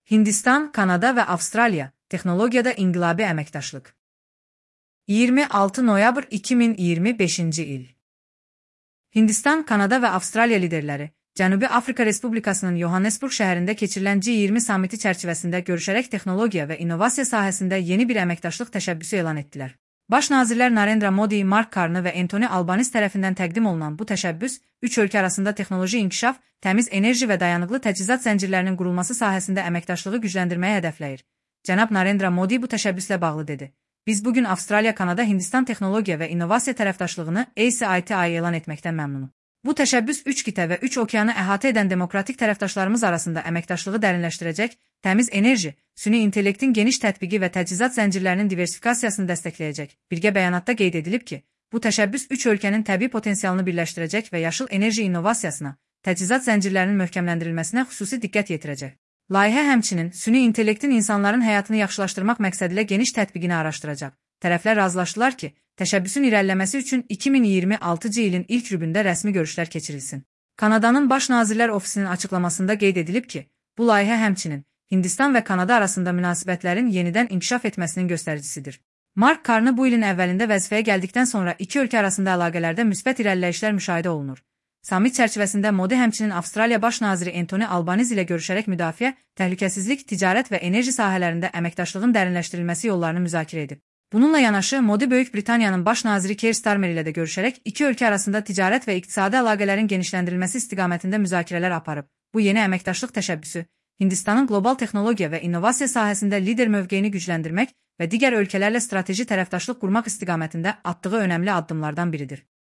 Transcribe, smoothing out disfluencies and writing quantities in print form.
Hindistan, Kanada və Avstraliya texnologiyada inqilabi əməkdaşlıq. 26 noyabr 2025-ci il. Hindistan, Kanada və Avstraliya liderləri Cənubi Afrika Respublikasının Johannesburg şəhərində keçirilən G20 samiti çərçivəsində görüşərək texnologiya və innovasiya sahəsində yeni bir əməkdaşlıq təşəbbüsü elan etdilər. Baş nazirlər Narendra Modi, Mark Carney və Anthony Albanese tərəfindən təqdim olunan bu təşəbbüs, üç ölkə arasında texnoloji inkişaf, təmiz enerji və dayanıqlı təchizat zəncirlərinin qurulması sahəsində əməkdaşlığı gücləndirməyi hədəfləyir. Cənab Narendra Modi bu təşəbbüslə bağlı dedi. Biz bugün Avstraliya, Kanada, Hindistan texnologiya və innovasiya tərəfdaşlığını ACITI elan etməkdən məmnunuq. Bu təşəbbüs 3 qitə və 3 okeanı əhatə edən demokratik tərəfdaşlarımız arasında əməkdaşlığı dərinləşdirəcək, təmiz enerji, süni intellektin geniş tətbiqi və təchizat zəncirlərinin diversifikasiyasını dəstəkləyəcək. Birgə bəyanatda qeyd edilib ki, bu təşəbbüs 3 ölkənin təbii potensialını birləşdirəcək və yaşıl enerji innovasiyasına, təchizat zəncirlərinin möhkəmləndirilməsinə xüsusi diqqət yetirəcək. Layihə həmçinin süni intellektin insanların həyatını yaxşılaşdırmaq məqsədilə geniş tətbiqini araşdıracaq. Tərəflər razılaşdılar ki, təşəbbüsün irəliləməsi üçün 2026-cı ilin ilk rübündə rəsmi görüşlər keçirilsin. Kanadanın Baş Nazirlər Ofisinin açıqlamasında qeyd edilib ki, bu layihə həmçinin Hindistan və Kanada arasında münasibətlərin yenidən inkişaf etməsinin göstəricisidir. Mark Carney bu ilin əvvəlində vəzifəyə gəldikdən sonra iki ölkə arasında əlaqələrdə müsbət irəliləyişlər müşahidə olunur. Samit çərçivəsində Modi həmçinin Avstraliya Baş naziri Anthony Albanese ilə görüşərək müdafiə, təhlükəsizlik, ticarət və enerji sahələrində əməkdaşlığın dərinləşdirilməsi yollarını müzakirə edib. Bununla yanaşı, Modi Böyük Britaniyanın Baş naziri Keir Starmer ilə də görüşərək iki ölkə arasında ticarət və iqtisadi əlaqələrin genişləndirilməsi istiqamətində müzakirələr aparıb. Bu yeni əməkdaşlıq təşəbbüsü Hindistanın qlobal texnologiya və innovasiya sahəsində lider mövqeyini gücləndirmək və digər ölkələrlə strateji tərəfdaşlıq qurmaq istiqamətində atdığı önəmli addımlardan biridir.